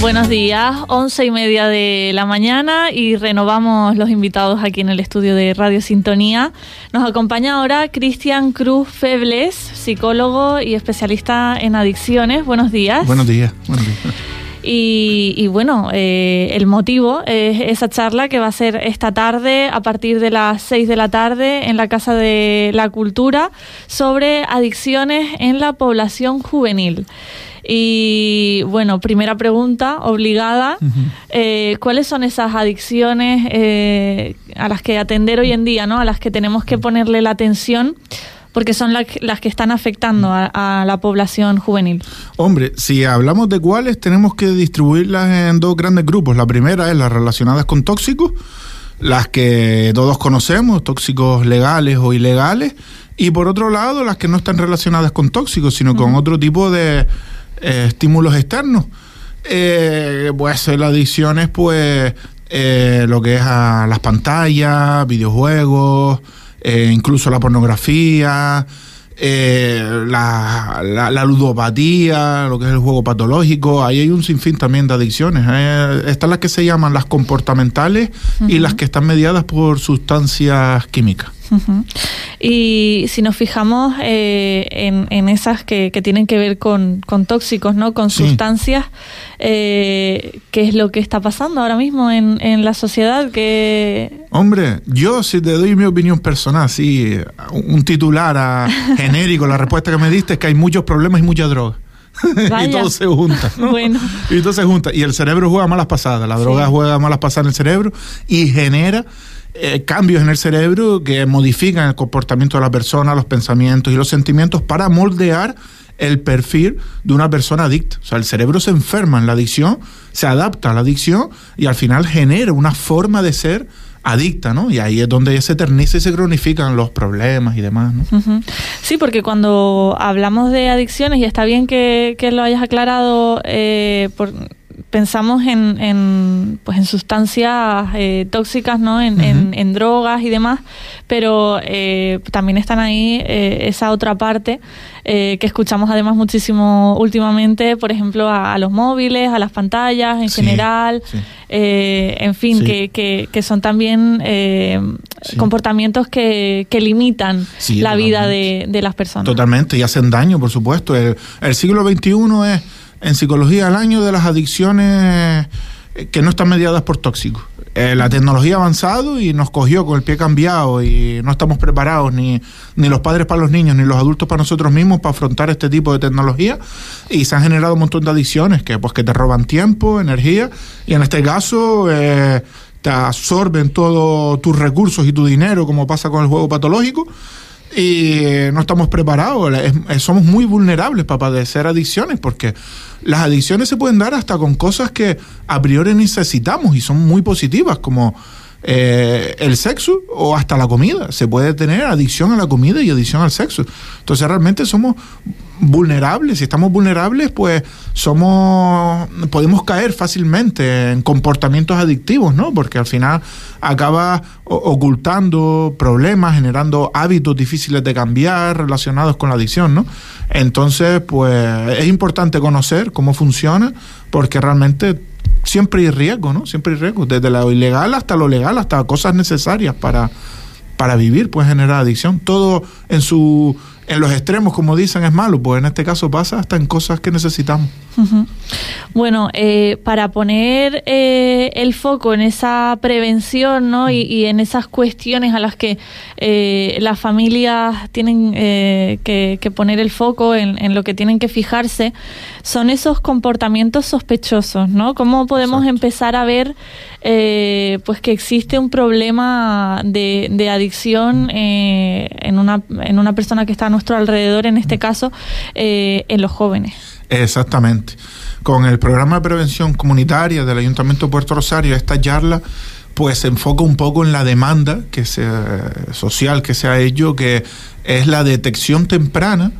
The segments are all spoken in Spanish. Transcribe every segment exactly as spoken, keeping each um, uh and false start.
Buenos días, once y media de la mañana y renovamos los invitados aquí en el estudio de Radio Sintonía. Nos acompaña ahora Cristian Cruz Febles, psicólogo y especialista en adicciones. Buenos días. Buenos días. Buenos días. Y, y bueno, eh, el motivo es esa charla que va a ser esta tarde a partir de las seis de la tarde en la Casa de la Cultura sobre adicciones en la población juvenil. Y bueno, primera pregunta obligada, uh-huh. eh, ¿cuáles son esas adicciones eh, a las que atender hoy en día, ¿no? A las que tenemos que ponerle la atención? Porque son la, las que están afectando a, a la población juvenil. Hombre, si hablamos de cuáles, tenemos que distribuirlas en dos grandes grupos. La primera es las relacionadas con tóxicos, las que todos conocemos, tóxicos legales o ilegales, y por otro lado, las que no están relacionadas con tóxicos, sino uh-huh. con otro tipo de eh, estímulos externos. Eh, pues la adicción es pues eh, lo que es a las pantallas, videojuegos, Eh, incluso la pornografía, eh, la, la, la ludopatía, lo que es el juego patológico. Ahí hay un sinfín también de adicciones. Eh, están las que se llaman las comportamentales uh-huh. y las que están mediadas por sustancias químicas. Uh-huh. Y si nos fijamos eh, en, en esas que, que tienen que ver con, con tóxicos, ¿no? Con sí. sustancias, eh, ¿qué es lo que está pasando ahora mismo en, en la sociedad? Que Hombre, yo si te doy mi opinión personal, sí, un titular a, genérico, la respuesta que me diste es que hay muchos problemas y mucha droga. Y todo se junta, ¿no? Bueno. Y todo se junta. Y el cerebro juega malas pasadas, la droga sí. juega malas pasadas en el cerebro y genera Eh, cambios en el cerebro que modifican el comportamiento de la persona, los pensamientos y los sentimientos para moldear el perfil de una persona adicta. O sea, el cerebro se enferma en la adicción, se adapta a la adicción y al final genera una forma de ser adicta, ¿no? Y ahí es donde se eterniza y se cronifican los problemas y demás, ¿no? Uh-huh. Sí, porque cuando hablamos de adicciones, y está bien que, que lo hayas aclarado, eh, por pensamos en, en pues en sustancias eh, tóxicas, ¿no? En, uh-huh. en, en drogas y demás, pero eh, también están ahí eh, esa otra parte eh, que escuchamos además muchísimo últimamente, por ejemplo, a, a los móviles, a las pantallas en sí, general, sí. Eh, en fin, sí. que, que, que son también eh, sí. comportamientos que, que limitan sí, la totalmente. vida de, de las personas. Totalmente, y hacen daño, por supuesto. El, el siglo veintiuno es, en psicología, el año de las adicciones que no están mediadas por tóxicos. Eh, la tecnología ha avanzado y nos cogió con el pie cambiado y no estamos preparados, ni, ni los padres para los niños, ni los adultos para nosotros mismos, para afrontar este tipo de tecnología, y se han generado un montón de adicciones que, pues, que te roban tiempo, energía, y en este caso eh, te absorben todos tus recursos y tu dinero, como pasa con el juego patológico, y no estamos preparados. Es, es, somos muy vulnerables para padecer adicciones, porque las adicciones se pueden dar hasta con cosas que a priori necesitamos y son muy positivas, como eh, el sexo o hasta la comida. Se puede tener adicción a la comida y adicción al sexo. Entonces realmente somos vulnerables. Si estamos vulnerables, pues somos podemos caer fácilmente en comportamientos adictivos, ¿no? Porque al final acaba ocultando problemas, generando hábitos difíciles de cambiar relacionados con la adicción, ¿no? Entonces, pues es importante conocer cómo funciona, porque realmente siempre hay riesgo, ¿no? Siempre hay riesgo, desde lo ilegal hasta lo legal, hasta cosas necesarias para, para vivir, puede generar adicción. Todo en su en los extremos, como dicen, es malo, pues en este caso pasa hasta en cosas que necesitamos. Uh-huh. Bueno, eh, para poner eh, el foco en esa prevención, ¿no? y, y en esas cuestiones a las que eh, las familias tienen eh, que, que poner el foco, en, en lo que tienen que fijarse, son esos comportamientos sospechosos, ¿no? ¿Cómo podemos Exacto. empezar a ver eh, pues que existe un problema de, de adicción eh, en una en una persona que está a nuestro alrededor, en este caso, eh, en los jóvenes? Exactamente. Con el programa de prevención comunitaria del Ayuntamiento de Puerto Rosario, esta charla pues se enfoca un poco en la demanda que se, social que se ha hecho, que es la detección temprana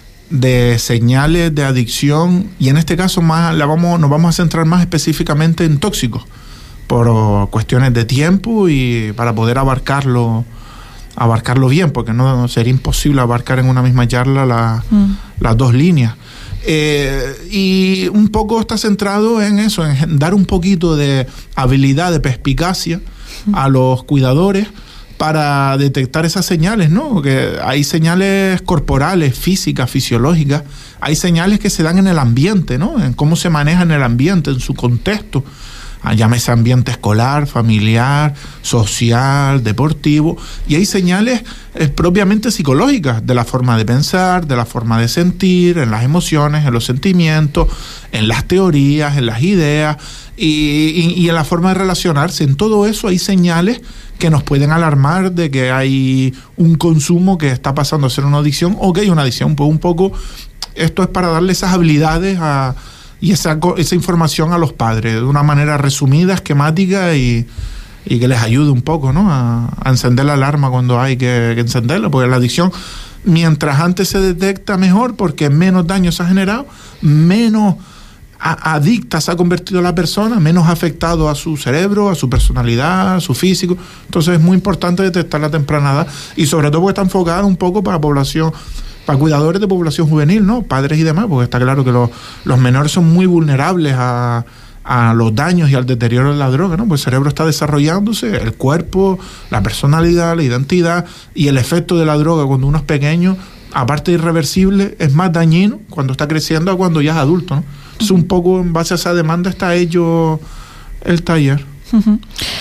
de señales de adicción, y en este caso más la vamos nos vamos a centrar más específicamente en tóxicos, por cuestiones de tiempo y para poder abarcarlo abarcarlo bien, porque no sería imposible abarcar en una misma charla la, mm. las dos líneas. Eh, y un poco está centrado en eso, en dar un poquito de habilidad, de perspicacia a los cuidadores para detectar esas señales, ¿no? Porque hay señales corporales, físicas, fisiológicas, hay señales que se dan en el ambiente, ¿no? En cómo se maneja en el ambiente, en su contexto. Llámese ambiente escolar, familiar, social, deportivo, y hay señales eh, propiamente psicológicas de la forma de pensar, de la forma de sentir, en las emociones, en los sentimientos, en las teorías, en las ideas y, y, y en la forma de relacionarse. En todo eso hay señales que nos pueden alarmar de que hay un consumo que está pasando a ser una adicción o que hay una adicción. Pues un poco, esto es para darle esas habilidades a y esa, esa información a los padres de una manera resumida, esquemática y, y que les ayude un poco, ¿no? A, a encender la alarma cuando hay que, que encenderla, porque la adicción, mientras antes se detecta mejor, porque menos daño se ha generado, menos a, adicta se ha convertido la persona, menos afectado a su cerebro, a su personalidad, a su físico. Entonces es muy importante detectarla a temprana edad y sobre todo porque está enfocada un poco para la población, para cuidadores de población juvenil, ¿no? Padres y demás, porque está claro que los, los menores son muy vulnerables a, a los daños y al deterioro de la droga, ¿no? Pues el cerebro está desarrollándose, el cuerpo, la personalidad, la identidad y el efecto de la droga cuando uno es pequeño, aparte de irreversible, es más dañino cuando está creciendo a cuando ya es adulto, ¿no? Entonces un poco en base a esa demanda está hecho el taller. Uh-huh.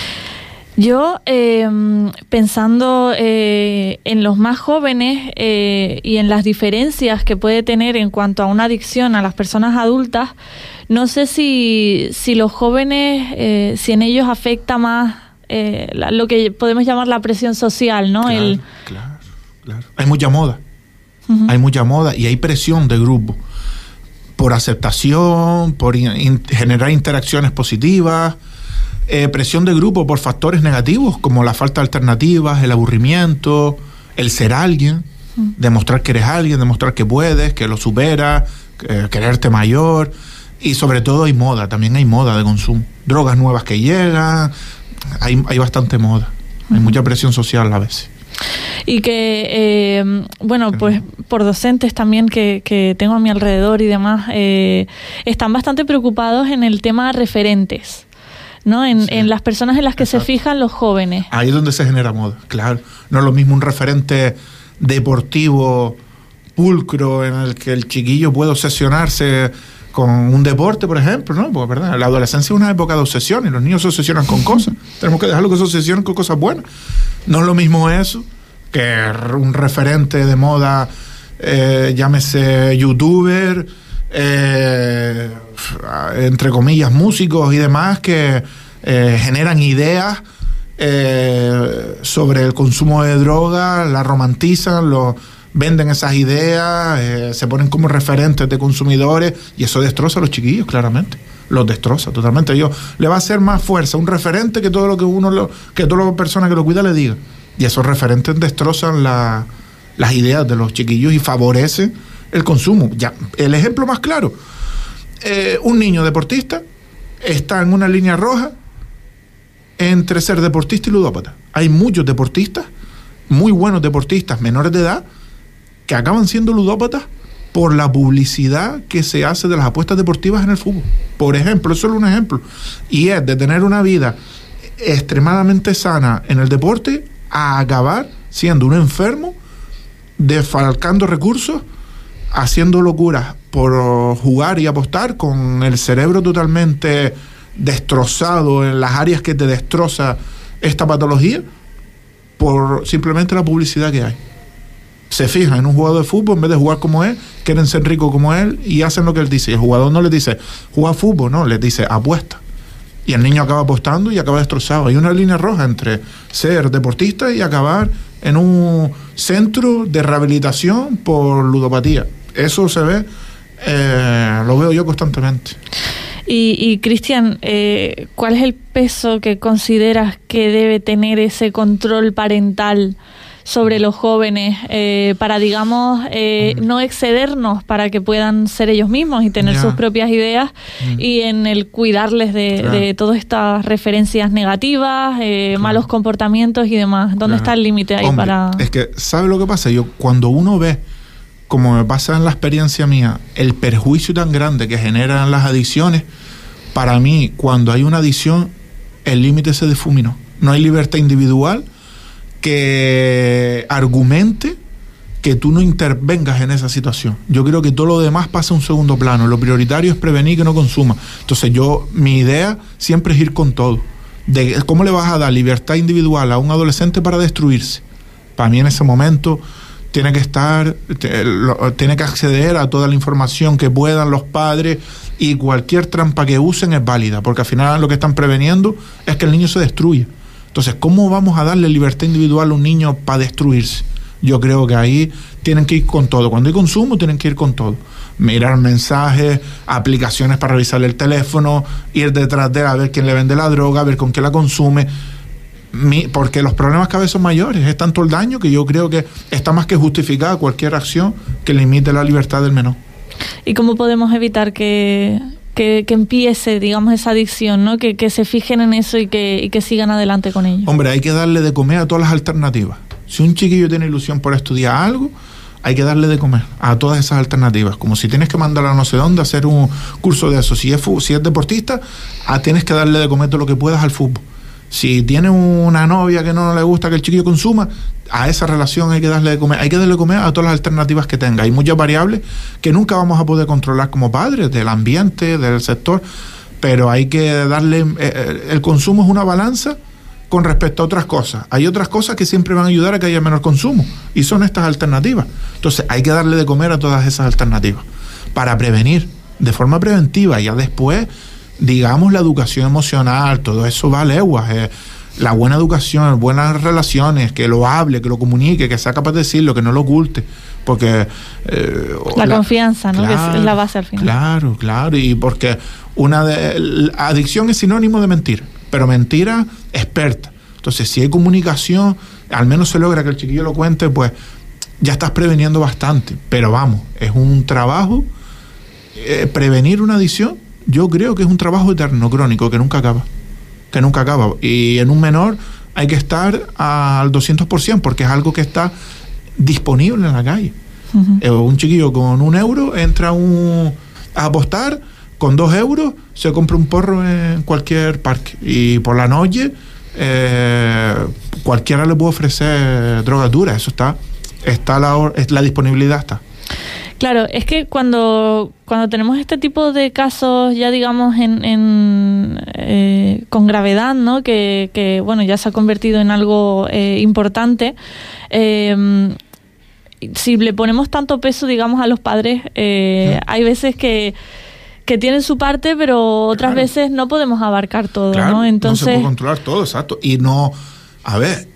Yo, eh, pensando eh, en los más jóvenes eh, y en las diferencias que puede tener en cuanto a una adicción a las personas adultas, no sé si, si los jóvenes, eh, si en ellos afecta más eh, la, lo que podemos llamar la presión social, ¿no? Claro, El... claro, claro. Hay mucha moda, uh-huh. hay mucha moda y hay presión de grupo por aceptación, por in- generar interacciones positivas. Eh, presión de grupo por factores negativos como la falta de alternativas, el aburrimiento, el ser alguien, mm. demostrar que eres alguien, demostrar que puedes, que lo superas, eh, quererte mayor. Y sobre todo hay moda, también hay moda de consumo, drogas nuevas que llegan, hay, hay bastante moda, mm. hay mucha presión social a veces. Y que, eh, bueno, pues por docentes también que, que tengo a mi alrededor y demás, eh, están bastante preocupados en el tema referentes, ¿no? En, sí. en las personas en las que Exacto. se fijan los jóvenes. Ahí es donde se genera moda, claro. No es lo mismo un referente deportivo pulcro en el que el chiquillo puede obsesionarse con un deporte, por ejemplo, ¿no? Porque, ¿verdad? La adolescencia es una época de obsesión y los niños se obsesionan con cosas. Tenemos que dejarlo que se obsesionen con cosas buenas. No es lo mismo eso que un referente de moda, eh, llámese youtuber, Eh, entre comillas músicos y demás que eh, generan ideas eh, sobre el consumo de drogas, la romantizan, lo, venden esas ideas, eh, se ponen como referentes de consumidores y eso destroza a los chiquillos, claramente. Los destroza totalmente. Ellos le va a hacer más fuerza un referente que todo lo que uno lo, que toda la persona que lo cuida le diga. Y esos referentes destrozan la, las ideas de los chiquillos y favorecen el consumo. Ya, el ejemplo más claro, eh, un niño deportista está en una línea roja entre ser deportista y ludópata. Hay muchos deportistas, muy buenos deportistas menores de edad, que acaban siendo ludópatas por la publicidad que se hace de las apuestas deportivas en el fútbol. Por ejemplo, es solo un ejemplo. Y es de tener una vida extremadamente sana en el deporte a acabar siendo un enfermo, defalcando recursos, haciendo locuras por jugar y apostar, con el cerebro totalmente destrozado en las áreas que te destroza esta patología, por simplemente la publicidad que hay. Se fijan en un jugador de fútbol, en vez de jugar como él, quieren ser ricos como él y hacen lo que él dice. Y el jugador no les dice, juega fútbol, no, les dice, apuesta. Y el niño acaba apostando y acaba destrozado. Hay una línea roja entre ser deportista y acabar en un centro de rehabilitación por ludopatía. Eso se ve, eh, lo veo yo constantemente. Y, y Cristian, eh, ¿cuál es el peso que consideras que debe tener ese control parental sobre los jóvenes eh, para, digamos, eh, mm. no excedernos, para que puedan ser ellos mismos y tener yeah. sus propias ideas mm. y en el cuidarles de, claro. de todas estas referencias negativas, eh, claro. malos comportamientos y demás? ¿Dónde claro. está el límite ahí? Hombre, para...? Es que, ¿sabe lo que pasa? Yo, cuando uno ve como me pasa en la experiencia mía, el perjuicio tan grande que generan las adicciones, para mí, cuando hay una adicción, el límite se difuminó. No hay libertad individual que argumente que tú no intervengas en esa situación. Yo creo que todo lo demás pasa a un segundo plano. Lo prioritario es prevenir que no consuma. Entonces yo, mi idea siempre es ir con todo. De cómo le vas a dar libertad individual a un adolescente para destruirse. Para mí en ese momento tiene que estar, tiene que acceder a toda la información que puedan los padres, y cualquier trampa que usen es válida, porque al final lo que están preveniendo es que el niño se destruya. Entonces, ¿cómo vamos a darle libertad individual a un niño para destruirse? Yo creo que ahí tienen que ir con todo. Cuando hay consumo, tienen que ir con todo. Mirar mensajes, aplicaciones para revisarle el teléfono, ir detrás de él a ver quién le vende la droga, a ver con qué la consume. Mi, porque los problemas cada vez son mayores. Es tanto el daño que yo creo que está más que justificada cualquier acción que limite la libertad del menor. ¿Y cómo podemos evitar que, que, que empiece, digamos, esa adicción, ¿no? Que, que se fijen en eso y que, y que sigan adelante con ello? Hombre, hay que darle de comer a todas las alternativas. Si un chiquillo tiene ilusión por estudiar algo, hay que darle de comer a todas esas alternativas. Como si tienes que mandarlo a no sé dónde a hacer un curso de eso. Si es, si es deportista, ah, tienes que darle de comer todo lo que puedas al fútbol. Si tiene una novia que no le gusta que el chiquillo consuma, a esa relación hay que darle de comer. Hay que darle de comer a todas las alternativas que tenga. Hay muchas variables que nunca vamos a poder controlar como padres, del ambiente, del sector, pero hay que darle... Eh, el consumo es una balanza con respecto a otras cosas. Hay otras cosas que siempre van a ayudar a que haya menor consumo, y son estas alternativas. Entonces hay que darle de comer a todas esas alternativas para prevenir, de forma preventiva. Ya después, digamos, la educación emocional, todo eso va a leguas. Eh, la buena educación, buenas relaciones, que lo hable, que lo comunique, que sea capaz de decirlo, que no lo oculte, porque... Eh, la, la confianza, ¿no? Claro, que es la base al final. Claro, claro, y porque una de, la adicción es sinónimo de mentira, pero mentira experta. Entonces, si hay comunicación, al menos se logra que el chiquillo lo cuente, pues ya estás preveniendo bastante. Pero vamos, es un trabajo, eh, prevenir una adicción, yo creo que es un trabajo eterno, crónico, que nunca acaba. Que nunca acaba. Y en un menor hay que estar al doscientos por ciento, porque es algo que está disponible en la calle. Uh-huh. Eh, un chiquillo con un euro entra un, a apostar, con dos euros se compra un porro en cualquier parque. Y por la noche eh, cualquiera le puede ofrecer drogas duras. Eso está, está la, la disponibilidad está. Claro, es que cuando, cuando tenemos este tipo de casos ya digamos en, en eh, con gravedad, ¿no? Que, que bueno, ya se ha convertido en algo eh, importante, eh, si le ponemos tanto peso, digamos, a los padres, eh, sí. Hay veces que que tienen su parte, pero otras claro. veces no podemos abarcar todo, claro, ¿no? Entonces no se puede controlar todo, exacto, y no... A ver,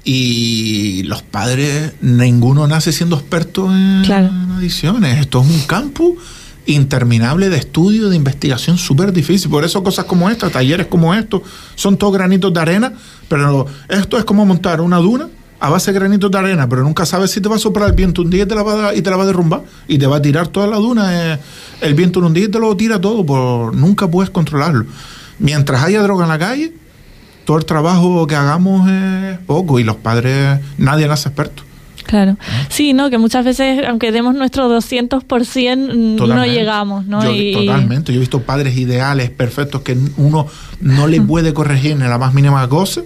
y los padres, ninguno nace siendo experto en, claro. en adicciones. Esto es un campo interminable de estudio, de investigación súper difícil. Por eso cosas como esta, talleres como estos, son todos granitos de arena, pero esto es como montar una duna a base de granitos de arena, pero nunca sabes si te va a soplar el viento un día y te la va a, y te la va a derrumbar, y te va a tirar toda la duna, eh, el viento en un día y te lo tira todo, por, nunca puedes controlarlo. Mientras haya droga en la calle, todo el trabajo que hagamos es poco, y los padres, nadie nace experto. Claro. Sí, ¿no? Que muchas veces, aunque demos nuestro doscientos por ciento, no llegamos, ¿no? Yo, y, totalmente. Yo he visto padres ideales, perfectos, que uno no le puede corregir ni la más mínima cosa,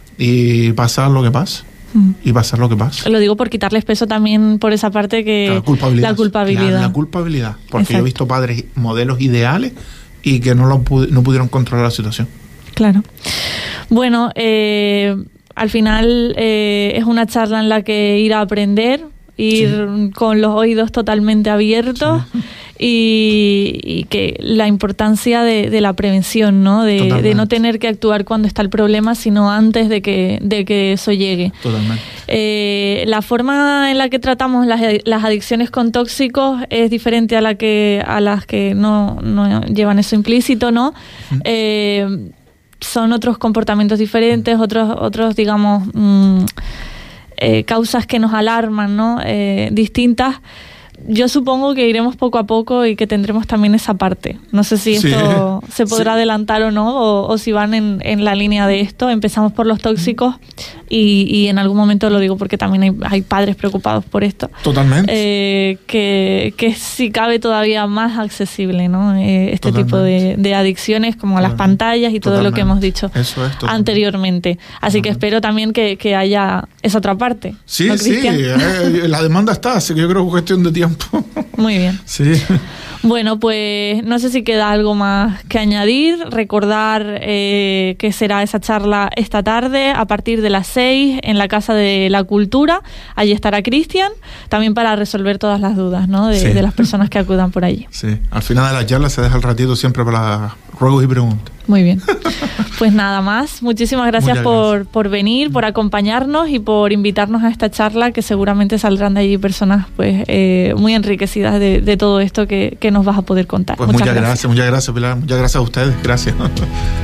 y pasar lo que pasa. Y pasar lo que pasa. Lo digo por quitarles peso también por esa parte que... La culpabilidad. La culpabilidad. La, la culpabilidad. Porque Exacto. Yo he visto padres, modelos ideales, y que no, lo, no pudieron controlar la situación. Claro. Bueno, eh, al final eh, es una charla en la que ir a aprender, ir sí. con los oídos totalmente abiertos sí. y, y que la importancia de, de la prevención, ¿no? De, de no tener que actuar cuando está el problema, sino antes de que, de que eso llegue. Totalmente. Eh, la forma en la que tratamos las, las adicciones con tóxicos es diferente a la que a las que no, no llevan eso implícito, ¿no? Uh-huh. Eh, son otros comportamientos diferentes, otros, otros digamos, mmm, eh, causas que nos alarman, ¿no? Eh, distintas. yo supongo que iremos poco a poco y que tendremos también esa parte. No sé si esto sí, se podrá sí. adelantar o no, o, o si van en, en la línea de esto. Empezamos por los tóxicos y, y en algún momento lo digo porque también hay, hay padres preocupados por esto. Totalmente. Eh, que, que si cabe todavía más accesible, ¿no? Eh, este Totalmente. tipo de, de adicciones como a las pantallas y todo Totalmente. Lo que hemos dicho Eso es, anteriormente. Así Totalmente. Que espero también que, que haya esa otra parte. Sí, ¿no, sí, eh, la demanda está, así que yo creo que es cuestión de tiempo. Muy bien. Sí. Bueno, pues no sé si queda algo más que añadir. Recordar eh, que será esa charla esta tarde a partir de las seis en la Casa de la Cultura. Allí estará Cristian, también para resolver todas las dudas, ¿no? de, sí. de las personas que acudan por allí. Sí, al final de la charla se deja el ratito siempre para ruegos y preguntas. Muy bien. Pues nada más. Muchísimas gracias, gracias. Por, por venir, por acompañarnos y por invitarnos a esta charla, que seguramente saldrán de allí personas pues eh, muy enriquecidas de, de todo esto que, que nos vas a poder contar. Pues muchas, muchas gracias. gracias, muchas gracias, Pilar. Muchas gracias a ustedes. Gracias.